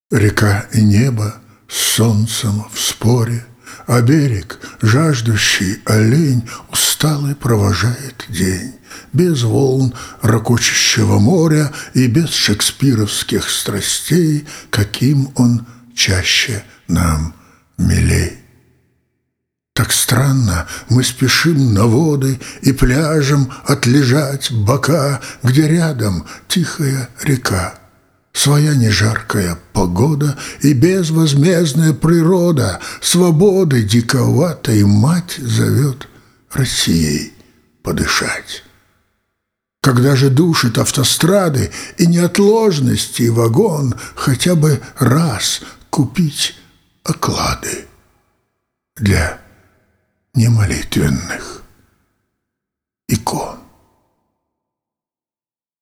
Река и небо с солнцем в споре, а берег, жаждущий олень, усталый провожает день. Без волн ракочущего моря и без шекспировских страстей, каким он чаще нам милей. Так странно мы спешим на воды и пляжем отлежать бока, где рядом тихая река, своя нежаркая погода и безвозмездная природа, свободы диковатой мать зовет Россией подышать. Когда же душит автострады и неотложности вагон, хотя бы раз купить оклады для немолитвенных икон.